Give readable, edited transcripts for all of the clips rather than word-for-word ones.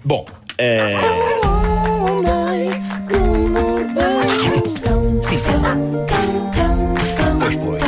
Bom, sim, sim. Pois, pois.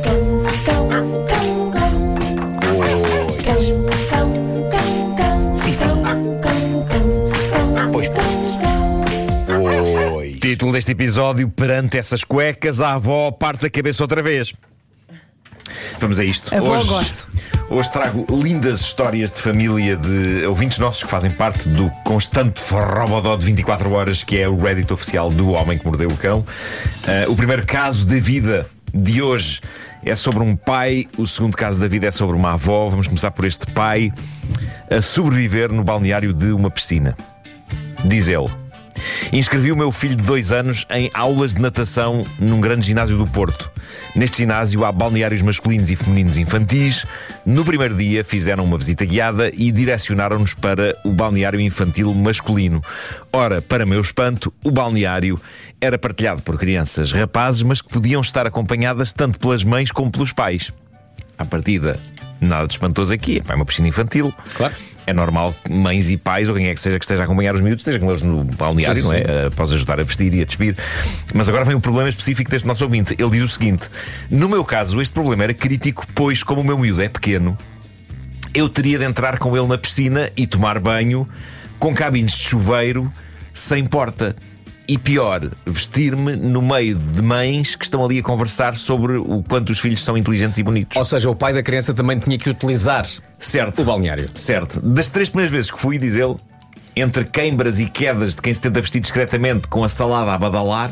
Sim, sim. Pois, pois. Oi. Título deste episódio: perante essas cuecas, a avó parte a cabeça outra vez. Vamos a isto. Hoje trago lindas histórias de família de ouvintes nossos que fazem parte do constante forrobodó de 24 horas que é o Reddit oficial do Homem que Mordeu o Cão. O primeiro caso da vida de hoje é sobre um pai. O segundo caso da vida é sobre uma avó. Vamos começar por este pai a sobreviver no balneário de uma piscina. Diz ele: inscrevi o meu filho de 2 anos em aulas de natação num grande ginásio do Porto. Neste ginásio há balneários masculinos e femininos infantis. No primeiro dia fizeram uma visita guiada e direcionaram-nos para o balneário infantil masculino. Ora, para meu espanto, o balneário era partilhado por crianças rapazes, mas que podiam estar acompanhadas tanto pelas mães como pelos pais. À partida, nada de espantoso aqui, é uma piscina infantil. Claro. É normal que mães e pais, ou quem é que seja que esteja a acompanhar os miúdos, esteja com eles no balneário, sim, sim. não é? Após ajudar a vestir e a despir. Mas agora vem o problema específico deste nosso ouvinte. Ele diz o seguinte: no meu caso, este problema era crítico, pois, como o meu miúdo é pequeno, eu teria de entrar com ele na piscina e tomar banho com cabines de chuveiro sem porta. E pior, vestir-me no meio de mães que estão ali a conversar sobre o quanto os filhos são inteligentes e bonitos. Ou seja, o pai da criança também tinha que utilizar Certo. o balneário. Certo. Das 3 primeiras vezes que fui, diz ele, entre queimbras e quedas de quem se tenta vestir discretamente com a salada a badalar.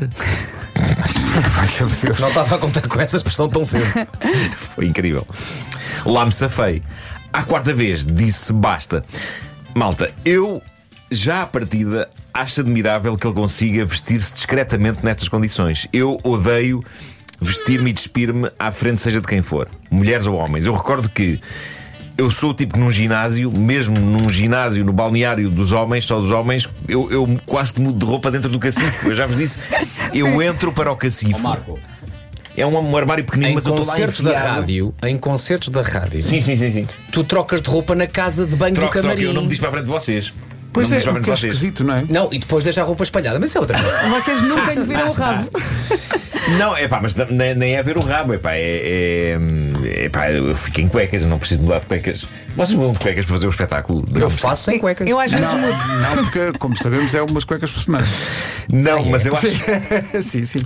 Não estava a contar com essa expressão tão cedo. Foi incrível. Lá me safei. À 4ª vez disse basta. Malta, eu já à partida acho admirável que ele consiga vestir-se discretamente nestas condições. Eu odeio vestir-me e despir-me à frente seja de quem for, mulheres ou homens. Eu recordo que eu sou o tipo que num ginásio, mesmo num ginásio, no balneário dos homens, só dos homens, eu quase que mudo de roupa dentro do cacifo. Eu já vos disse, eu entro para o cacifo. Marco, é um armário pequenino, mas eu estou lá enfiado. Em concertos da rádio, Sim. tu trocas de roupa na casa de banho do camarim. Eu não me diz para a frente de vocês. Pois não é, me diz para a frente porque é de vocês. esquisito, não é? Não, e depois deixa a roupa espalhada. Mas isso é outra coisa. Vocês nunca lhe viram o rabo. Não, é pá, mas nem é ver o rabo, é pá, eu fico em cuecas, não preciso mudar de cuecas. Vocês mudam de cuecas para fazer o espetáculo? Eu faço sem cuecas. Eu às vezes mudo. Não, porque, como sabemos, é umas cuecas por semana. Não, mas eu acho. Sim.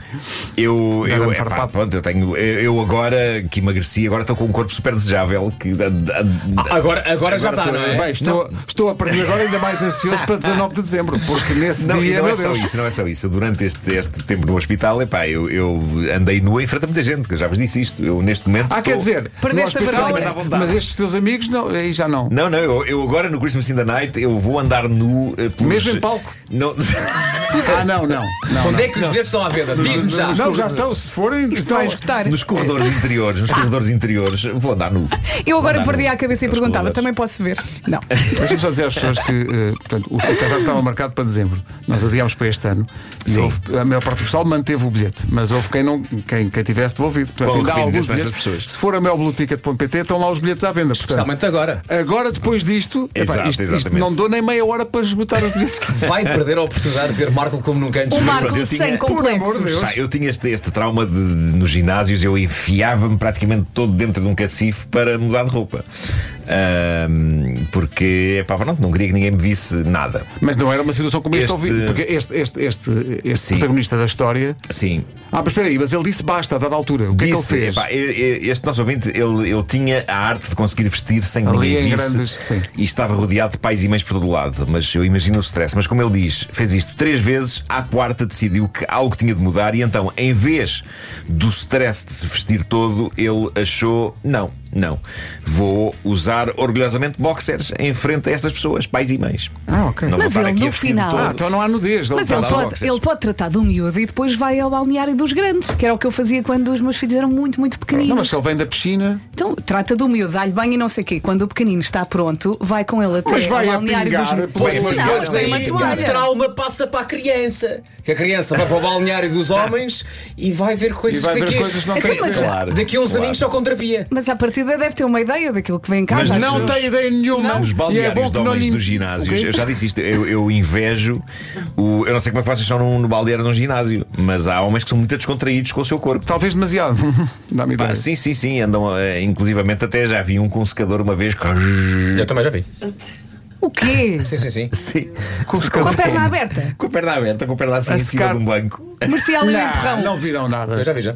Pronto, eu agora que emagreci, agora estou com um corpo super desejável. Agora já está, não é? Bem, estou a partir de agora ainda mais ansioso para 19 de dezembro, porque nesse dia, não meu é só Deus. isso, não é só isso. Durante este tempo no hospital, eu andei nua em frente a muita gente, que eu já vos disse isto. Eu neste momento. Quer dizer, perdeste no hospital, a vergonha. mas estes teus amigos, não, aí já não. Não, eu agora no Christmas in the Night eu vou andar nu Mesmo em palco? Não. Não. Onde é que os bilhetes estão à venda? Diz-me já. Não, já estão, se forem. Isto vai esgotar. Nos corredores interiores, vou andar nu. Eu agora Andar perdi nu. a cabeça e Nos perguntava: corredores. também posso ver? Não. Deixa-me só dizer às pessoas que portanto, o espetáculo estava marcado para dezembro. Nós adiámos para este ano. E Sim. a maior parte do pessoal manteve o bilhete, mas houve quem tivesse devolvido. Portanto, ainda há alguns dessas bilhetes. pessoas. Se for a melblueticket.pt, estão lá os bilhetes à venda. Portanto, Especialmente agora. agora, depois disto, isto exatamente. não dou nem meia hora para esgotar os bilhetes. Vai perder a oportunidade de ver Marco como nunca antes. O Marco eu tinha- sem Por amor de complexos. Deus. Eu tinha este trauma nos ginásios, eu enfiava-me praticamente todo dentro de um cacifo para mudar de roupa. Porque, pronto, não queria que ninguém me visse nada. Mas não era uma situação como Este- porque este Sim. protagonista da história. Sim. Mas espera aí, mas ele disse basta a dada altura. O que é que ele fez? Este nosso ouvinte, ele tinha a arte de conseguir vestir sem que Ali ninguém em visse grandes, sim. e estava rodeado de pais e mães por todo lado. Mas eu imagino o stress. Mas como ele diz, fez isto 3 vezes, à 4ª decidiu que algo tinha de mudar e então, em vez do stress de se vestir todo, ele achou: não, vou usar orgulhosamente boxers em frente a estas pessoas, pais e mães. Ok. Não vou Mas estar ele, aqui a no vestir-me final- todo. Então não há nudez. Mas está ele lá. boxers. ele pode tratar do miúdo e depois vai ao balneário dos grandes, que era o que eu fazia quando os meus filhos eram muito, muito pequeninos. Não, mas se ele vem da piscina. Então, trata do miúdo, dá-lhe banho e não sei o quê. Quando o pequenino está pronto, vai com ele até Mas vai ao a balneário pingar, dos grandes. pois, Mas Não, depois tem uma aí toalha. o trauma passa para a criança. Que a criança vai para o balneário dos homens e vai ver coisas E vai ver daqui, coisas que não Então, têm que mas- ver. Claro, daqui a uns claro. aninhos só com terapia. Mas a partir partida deve ter uma ideia daquilo que vem em casa. Mas Não tem ideia nenhuma. Nos E é balneários bom de que não homens lhe- dos ginásios, Ok? eu já disse isto, eu invejo eu não sei como é que vocês são no balneário de um ginásio, mas há homens que são muito descontraídos com o seu corpo. Talvez demasiado. Dá-me ideia. Sim, andam, inclusivamente até já vi um com um secador uma vez. Eu também já vi. O quê? Sim. Sim, Com o Com a secador. perna aberta? com a perna aberta, com a perna assim A em cima secar. de um banco. Comercial e empurrão. Não viram nada. Eu já vi, já.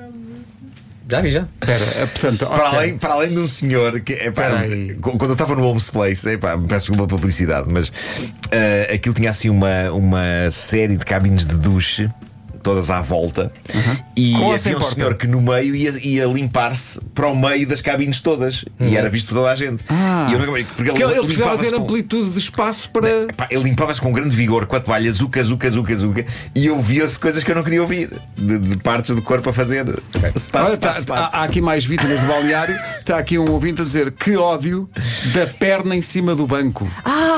Já vi, já. Espera, portanto, Para além de um senhor que Peraí. quando eu estava no Holmes Place, peço desculpa pela publicidade, mas aquilo tinha assim uma série de cabines de duche, todas à volta, e Com ou sem havia um porta? senhor que no meio ia limpar-se para o meio das cabines todas e era visto por toda a gente. E eu nunca- porque Porque ele precisava limpava-se ter com- amplitude de espaço para. Ele limpava-se com grande vigor com a toalha, zuca, e ouvia-se coisas que eu não queria ouvir, de partes do corpo a fazer. Olha, há aqui mais vítimas do balneário. Está aqui um ouvinte a dizer que ódio da perna em cima do banco.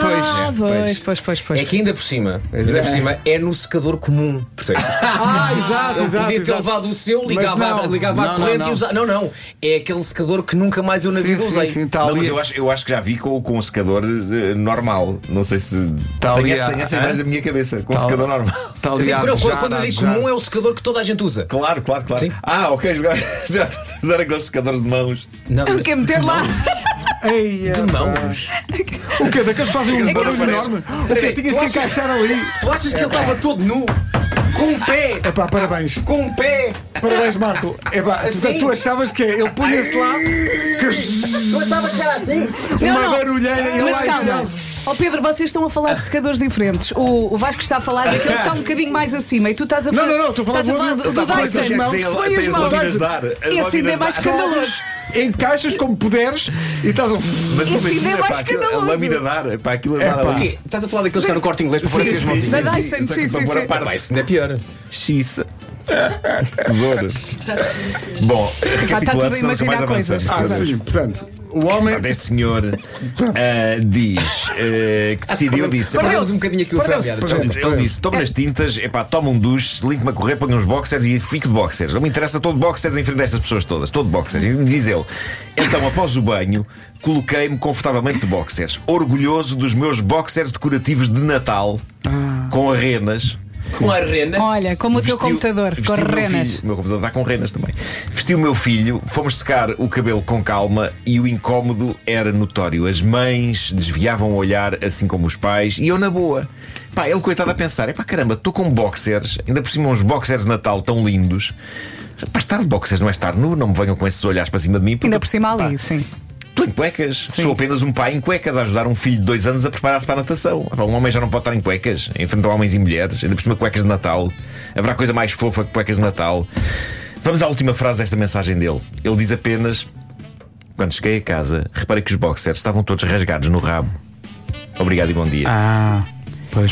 Pois. É que ainda por cima é no secador comum. Percebes? Exato, Ele podia ter levado o seu, ligava à corrente e usava. Não. É aquele secador que nunca mais eu na vida usei. Sim, está Não, ali. mas eu acho que já vi com um secador normal. Não sei se. Tá tenho ali essa imagem da minha cabeça, com um secador normal. Está ali Sim, a quando desejar, eu digo comum é o secador que toda a gente usa. Claro. Sim. Ok, já usar aqueles secadores de mãos. Não, Ele quer meter lá. Ei, de mãos. O quê? Daqueles que fazem uns barulhos Aqueles- enormes? O Peraí, quê? Tinhas tu que achas- encaixar ali. Tu achas que ele estava todo nu? Com um pé! Epá, parabéns. Com um pé! Parabéns, Marco. Epá, Assim? tu achavas que ele punha-se lá que Eu achava que era assim! uma barulheira e Mas lá calma, enfiado. ó Pedro, vocês estão a falar de secadores diferentes. O Vasco está a falar daquele que está um bocadinho mais acima e tu estás a falar. Não, estou a falar estás do- do Está a falar Dyson, das mãos, tem que foi as as mãos. lâminas de ar. Esse ainda é mais escandaloso. Encaixas como puderes e estás a. Mas Esse ainda é imagina, mais aquilo, a escandaloso. lâmina de ar, aquilo a dar Epá. ali. Quê? Estás a falar daqueles que há no Corte Inglês para pôr assim as mãozinhas? Da Dyson, Só que sim, para sim, pôr a sim. parte Pá, isso ainda é pior. X. Que dor. Bom, tudo a recapitulando, senão nunca imaginar mais coisas. avançamos. Sim, portanto, o homem. Este senhor diz que decidiu, disse. Perdemos um bocadinho aqui o fé, aliás. Ele disse: toma nas tintas, toma um duche, limpe-me a correr, ponha uns boxers e fico de boxers. Não me interessa, todo boxers em frente destas pessoas todas, todo boxers. E diz ele: então, após o banho, coloquei-me confortavelmente de boxers, orgulhoso dos meus boxers decorativos de Natal, com renas. Com a rena. Olha, como o teu computador, com vestiu o meu renas. filho. O meu computador está com renas também. Vesti o meu filho, fomos secar o cabelo com calma e o incómodo era notório. As mães desviavam o olhar, assim como os pais, e eu na boa. Ele coitado a pensar: caramba, estou com boxers, ainda por cima uns boxers de Natal tão lindos. Estar de boxers não é estar nu, não me venham com esses olhares para cima de mim. Porque, Ainda por cima ali, sim. estou em cuecas, sou apenas um pai em cuecas a ajudar um filho de 2 anos a preparar-se para a natação. Um homem já não pode estar em cuecas, em frente a homens e mulheres, ainda por cima cuecas de Natal. Haverá coisa mais fofa que cuecas de Natal. Vamos à última frase desta mensagem dele. Ele diz apenas: quando cheguei a casa, reparei que os boxers estavam todos rasgados no rabo. Obrigado e bom dia. Pois.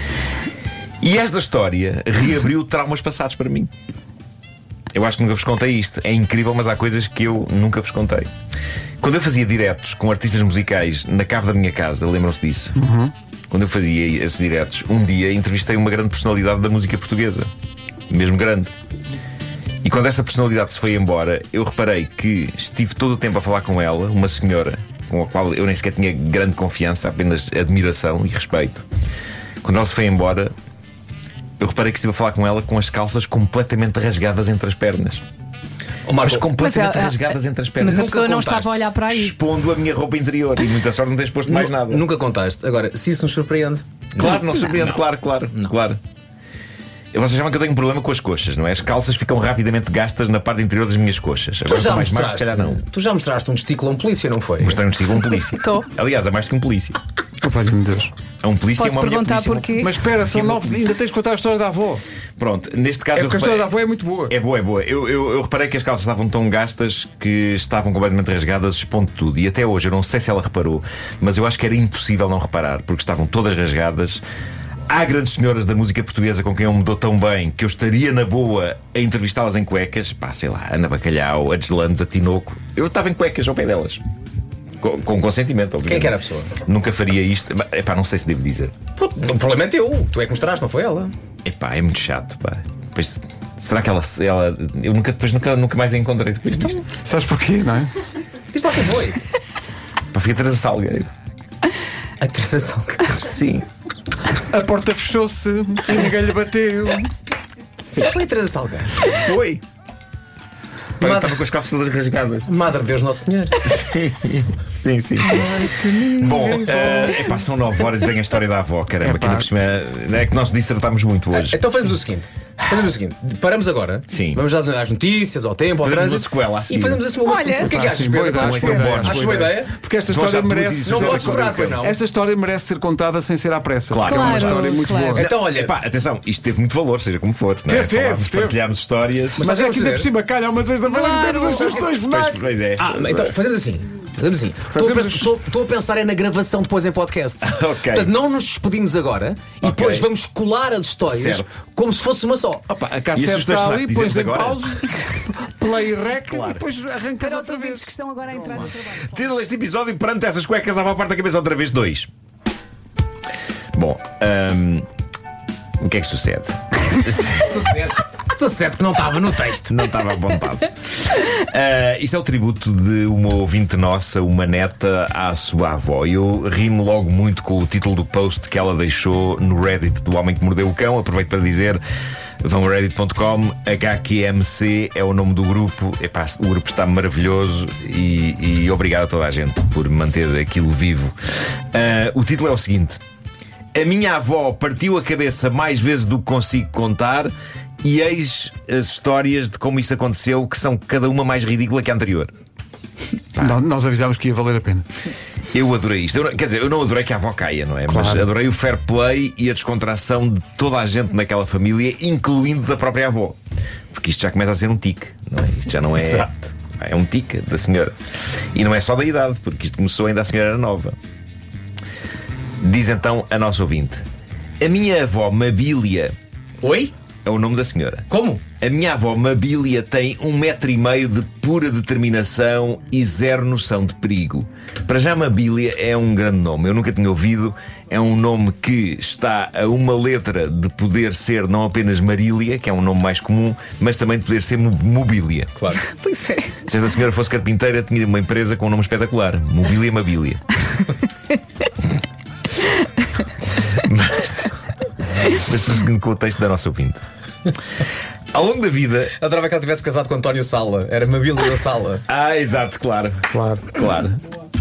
E esta história reabriu traumas passados para mim. Eu acho que nunca vos contei isto. É incrível, mas há coisas que eu nunca vos contei. Quando eu fazia diretos com artistas musicais na cave da minha casa, lembram-se disso? Quando eu fazia esses diretos, um dia entrevistei uma grande personalidade da música portuguesa. Mesmo grande. E quando essa personalidade se foi embora, eu reparei que estive todo o tempo a falar com ela, uma senhora com a qual eu nem sequer tinha grande confiança, apenas admiração e respeito. Quando ela se foi embora, eu reparei que estive a falar com ela com as calças completamente rasgadas entre as pernas. Mas completamente rasgadas entre as pernas. Mas a Nunca pessoa não contaste. estava a olhar para aí. Expondo a minha roupa interior. E muita sorte não tens posto mais nada. Nunca contaste. Agora, se isso nos surpreende. Claro, não surpreende, claro. Vocês sabem que eu tenho um problema com as coxas, não é? As calças ficam rapidamente gastas na parte interior das minhas coxas. Agora Tu já estou mais magro, mostraste. se calhar não. Tu já mostraste um testículo a um polícia, não foi? Mostrei um testículo a um polícia. Estou. Aliás, é mais do que um polícia. Oh, valha-me Deus. É um polícia e Posso uma mulher perguntar polícia. porquê? Mas espera, são Sim, 9. Ainda tens de contar a história da avó. Pronto, neste caso É porque a eu história da reparei... avó é muito boa. É boa. Eu reparei que as calças estavam tão gastas que estavam completamente rasgadas, expondo tudo. E até hoje, eu não sei se ela reparou, mas eu acho que era impossível não reparar, porque estavam todas rasgadas. Há grandes senhoras da música portuguesa com quem eu me dou tão bem que eu estaria na boa a entrevistá-las em cuecas. Sei lá, Ana Bacalhau, a Deslandes, a Tinoco. Eu estava em cuecas ao pé delas. Com consentimento, obviamente. Quem é que era a pessoa? Nunca faria isto. Não sei se devo dizer. O problema é teu. Tu é que mostraste, não foi ela? É muito chato, pá. Depois, será que ela eu nunca mais a encontrei depois disto? Sabes porquê, não é? Diz lá quem foi. Pá, foi a Teresa Salgueiro. A Teresa Salgueiro? Sim. A porta fechou-se e ninguém lhe bateu. Foi a Teresa Salgueiro. Foi. Pá, eu estava com as calças todas rasgadas. Madre de Deus Nosso Senhor. Sim. Bom, epá, são 9 horas e tenho a história da avó, caramba, que ainda por cima é que nós dissertámos muito hoje. Então fazemos o seguinte. Paramos agora. Sim. Vamos às notícias, ao tempo, ao Fazemos trânsito. uma sequela assim. E fazemos assim uma Olha. O que é que achas, Sim, boa Pedro? ideia. Acho que é um bónus. Acho boa ideia? Porque esta Vamos história já merece. Não Zé podes da esperar, Cor, pois não. Esta história merece ser contada sem ser à pressa. Claro. É uma Claro, história muito claro. boa. Então, olha. Epá, atenção, isto teve muito valor, seja como for. Não é? Teve. Falámos, partilhámos histórias. Mas Mas é vamos que ainda dizer- por cima calha uma sexta-feira que temos as Claro. sugestões FNAC. Pois é. Então fazemos assim. Estou a pensar é na gravação depois em podcast. Ok. Portanto, não nos despedimos agora e depois vamos colar as histórias Certo. como se fosse uma só. Opa, a E as cassete sugestões está FNAC ali, dizemos pões em agora? pausa, play rec e depois arrancas Para os outra vez. ouvintes que estão agora a entrar no trabalho. Título deste episódio: perante essas cuecas, à parte da cabeça outra vez 2. Bom, o que é que sucede? Sucede que não estava no texto. Não estava apontado. Isto é o tributo de uma ouvinte nossa, uma neta, à sua avó. Eu ri-me logo muito com o título do post que ela deixou no Reddit do Homem que Mordeu o Cão. Aproveito para dizer: vão a reddit.com, HQMC é o nome do grupo. Epá, o grupo está maravilhoso e obrigado a toda a gente por manter aquilo vivo. O título é o seguinte: a minha avó partiu a cabeça mais vezes do que consigo contar. E eis as histórias de como isto aconteceu, que são cada uma mais ridícula que a anterior. Nós avisámos que ia valer a pena. Eu adorei isto. Quer dizer, eu não adorei que a avó caia, não é? Claro. Mas adorei o fair play e a descontração de toda a gente naquela família, incluindo da própria avó. Porque isto já começa a ser um tique, não é? Isto já não é. Exato. É um tique da senhora. E não é só da idade, porque isto começou ainda a senhora era nova. Diz então a nossa ouvinte: a minha avó Mabília. Oi? É o nome da senhora. Como? A minha avó Mabília tem 1,5 metro de pura determinação e zero noção de perigo. Para já, Mabília é um grande nome. Eu nunca tinha ouvido. É um nome que está a uma letra de poder ser não apenas Marília, que é um nome mais comum, mas também de poder ser Mobília. Claro. Pois é. Se esta senhora fosse carpinteira, tinha uma empresa com um nome espetacular: Mobília Mabília. Mas prosseguindo com o texto da nossa ouvinte. Ao longo da vida. Adorava que ela tivesse casado com António Sala. Era Mabília da Sala. Exato, claro. Claro.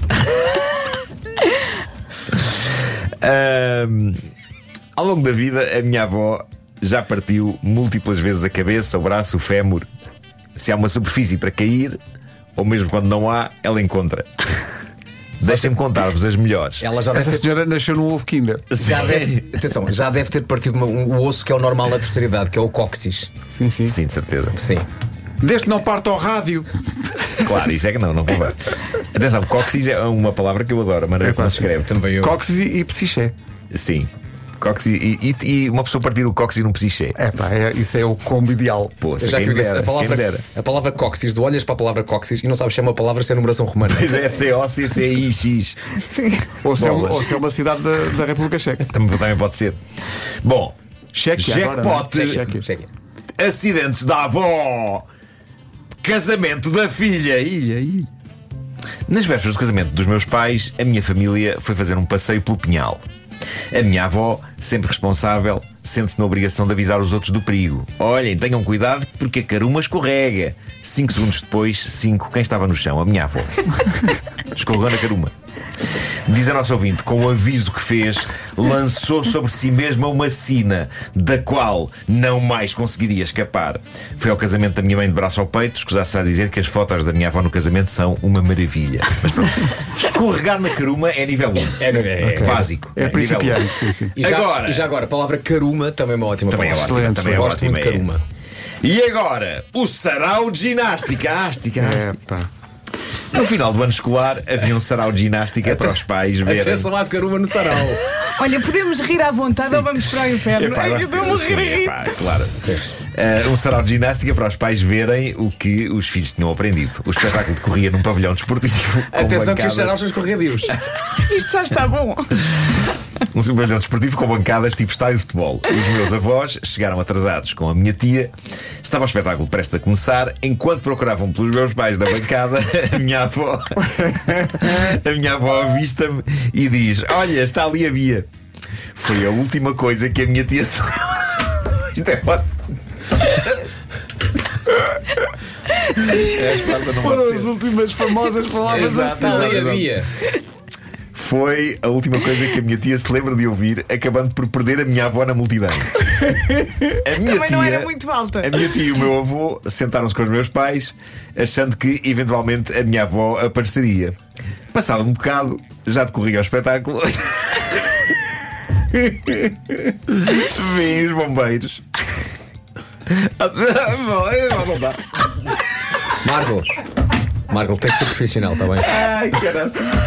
Ao longo da vida, a minha avó já partiu múltiplas vezes a cabeça, o braço, o fémur. Se há uma superfície para cair, ou mesmo quando não há, ela encontra. Deixem-me contar-vos as melhores. Ela já deve Essa ter, senhora nasceu num ovo Kinder. já deve ter partido o osso que é o normal da terceira idade, que é o cóccix. Sim. Sim, de certeza. Sim. Desde que não parte ao rádio. Claro, isso é que não convém. Atenção, cóccix é uma palavra que eu adoro, a maneira como se escreve. Também eu. Cóccix e psiché. Sim. Cóccix e uma pessoa partir o cóccix num psiché. Isso é o combo ideal. Pô, Já que quem eu disse, dera, quem dera. a palavra cóccix, tu olhas para a palavra cóccix e não sabes se é uma palavra ou se é numeração romana. Pois é, COCCIX. Ou se é uma cidade da República Checa. Também pode ser. Bom, Cheque agora, jackpot. não é? Cheque. Cheque. Acidentes da avó. Casamento da filha. Nas vésperas do casamento dos meus pais, a minha família foi fazer um passeio pelo Pinhal. A minha avó, sempre responsável, sente-se na obrigação de avisar os outros do perigo. Olhem, tenham cuidado porque a caruma escorrega. 5 segundos depois, quem estava no chão? A minha avó. Escorregou na caruma. Diz a nossa ouvinte, com o aviso que fez, lançou sobre si mesma uma sina da qual não mais conseguiria escapar. Foi ao casamento da minha mãe de braço ao peito. Escusar-se a dizer que as fotos da minha avó no casamento são uma maravilha. Mas pronto, escorregar na caruma é nível 1. É Básico. É principiante, sim. E já agora, a palavra caruma também é uma ótima Também é palavra. ótima. Também é Gosto ótima, muito de caruma. E agora, o sarau de ginástica. No final do ano escolar havia um sarau de ginástica para os pais verem. Atenção à caruma no sarau. Olha, podemos rir à vontade ou vamos para o inferno? Epá, Eu estou-me a sim, rir. epá, claro. Um sarau de ginástica para os pais verem o que os filhos tinham aprendido. O espetáculo decorria num pavilhão desportivo. Atenção que os bancadas. saraus são escorregadios. Isto já está bom. Um pavilhão desportivo com bancadas tipo estádio de futebol. Os meus avós chegaram atrasados com a minha tia. Estava o espetáculo prestes a começar. Enquanto procuravam pelos meus pais na bancada, a minha avó avista-me e diz: olha, está ali a Bia. Foi a última coisa que a minha tia se lembra. Isto é ótimo. Foram as últimas famosas palavras da senhora. Foi a última coisa que a minha tia se lembra de ouvir, acabando por perder a minha avó na multidão. Também não era muito alta. A minha tia e o meu avô sentaram-se com os meus pais, achando que eventualmente a minha avó apareceria. Passado um bocado, já decorria o espetáculo. Vêm os bombeiros. Não dá. Marco, tem que ser profissional, está bem? Ai, caralho.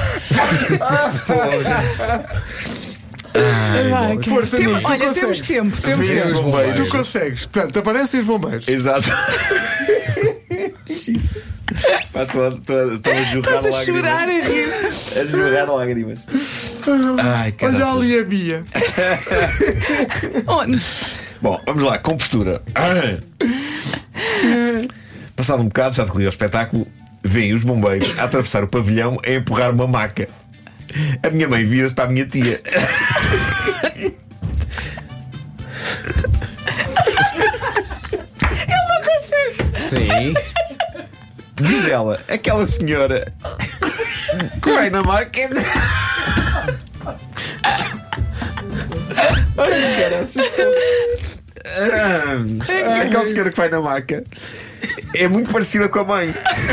Força, olha, temos tempo. Tu consegues. Portanto, aparecem os bombeiros. Exato. Estou a jorrar lágrimas. Estás a chorar e rir. A jorrar lágrimas. Ai, caralho. Olha ali a Bia. Onde? Bom, vamos lá, com postura. Passado um bocado, já decorria o espetáculo. Vêm os bombeiros a atravessar o pavilhão a empurrar uma maca. A minha mãe vira-se para a minha tia. Ele não consegue. Sim. Diz ela, aquela senhora que vai na maca. Ai, caraças. Aquela senhora que vai na maca é muito parecida com a mãe.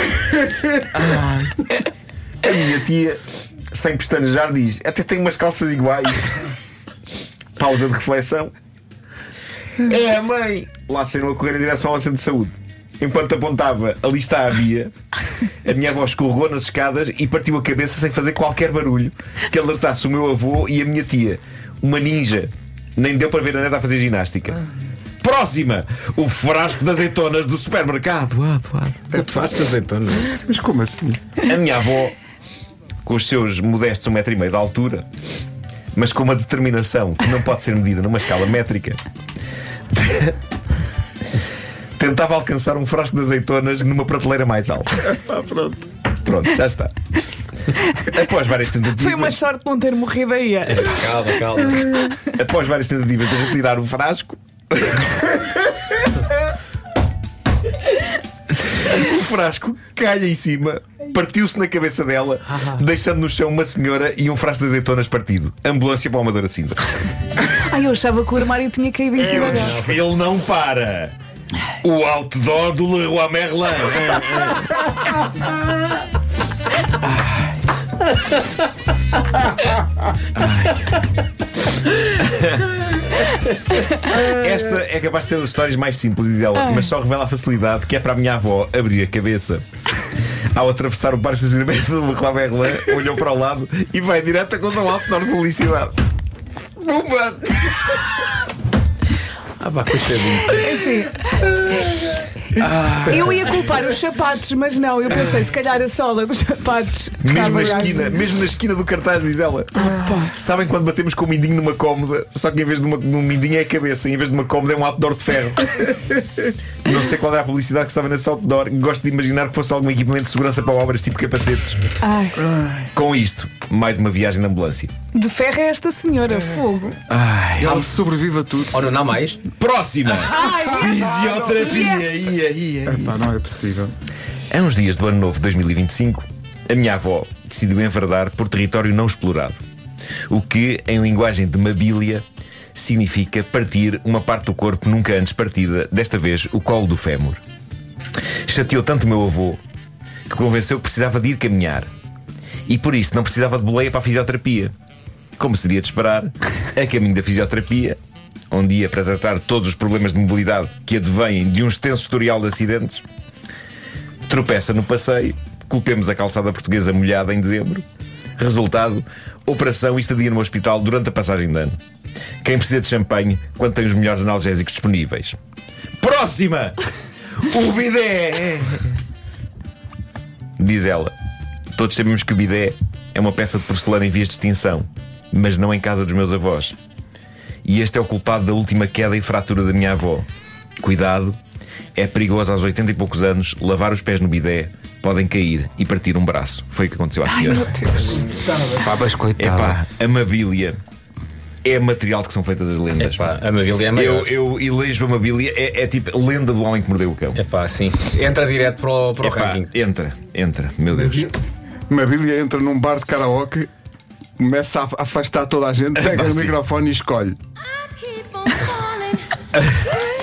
A minha tia, sem pestanejar, diz: até tem umas calças iguais. Pausa de reflexão. É a mãe. Lá saíram a correr em direção ao centro de saúde. Enquanto apontava, ali está a Bia, a minha avó escorregou nas escadas e partiu a cabeça sem fazer qualquer barulho que alertasse o meu avô e a minha tia. Uma ninja. Nem deu para ver a neta a fazer ginástica. Próxima! O frasco de azeitonas do supermercado. O frasco de azeitonas? Mas como assim? A minha avó, com os seus modestos 1,5 m de altura, mas com uma determinação que não pode ser medida numa escala métrica, tentava alcançar um frasco de azeitonas numa prateleira mais alta. Pronto, já está. Após várias tentativas. Foi uma sorte não ter morrido aí. Calma. Após várias tentativas de retirar o frasco, o frasco cai em cima, partiu-se na cabeça dela, deixando no chão uma senhora e um frasco de azeitonas partido. Ambulância para o Amadora Sintra. Ai, eu achava que o armário tinha caído em cima dela. Ele não para. O outdoor do Leroy Merlin. Esta é capaz de ser das histórias mais simples, diz ela, mas só revela a facilidade que é para a minha avó abrir a cabeça. Ao atravessar o parque de estacionamento do Leroy Merlin, olhou para o lado e vai direto contra o outdoor de publicidade. Pumba! Assim, eu ia culpar os sapatos, mas não, eu pensei, se calhar a sola dos sapatos. Mesmo na esquina do cartaz, diz ela. Sabem quando batemos com o mindinho numa cómoda, só que em vez de um mindinho é a cabeça, em vez de uma cómoda é um outdoor de ferro. Não sei qual era a publicidade que estava nesse outdoor. Gosto de imaginar que fosse algum equipamento de segurança para obras, tipo capacetes. Com isto, mais uma viagem de ambulância. De ferro é esta senhora, fogo. Ela sobrevive a tudo. Ora, não há mais. Próxima! Fisioterapia! Epá, não é possível. Há uns dias do ano novo 2025, a minha avó decidiu enverdar por território não explorado. O que, em linguagem de mabília, significa partir uma parte do corpo nunca antes partida, desta vez o colo do fémur. Chateou tanto o meu avô que convenceu que precisava de ir caminhar. E por isso não precisava de boleia para a fisioterapia. Como seria de esperar, a caminho da fisioterapia, um dia para tratar todos os problemas de mobilidade que advêm de um extenso historial de acidentes, tropeça no passeio, colocamos a calçada portuguesa molhada em dezembro. Resultado, operação e estadia no hospital durante a passagem de ano. Quem precisa de champanhe quando tem os melhores analgésicos disponíveis? Próxima! O bidé! Diz ela. Todos sabemos que o bidé é uma peça de porcelana em vias de extinção. mas não em casa dos meus avós. E este é o culpado da última queda e fratura da minha avó. Cuidado, é perigoso aos 80 e poucos anos lavar os pés no bidé, podem cair e partir um braço. Foi o que aconteceu à senhora. Ai, meu Deus. Pá, mas coitado. Epá, a mobília é material de que são feitas as lendas. Epá, a mobília é maior. Eu elejo a mobília, é tipo lenda do homem que mordeu o cão. Epá, sim. Entra direto para o ranking. Entra, meu Deus. Mobília entra num bar de karaoke, começa a afastar toda a gente, pega o microfone e escolhe.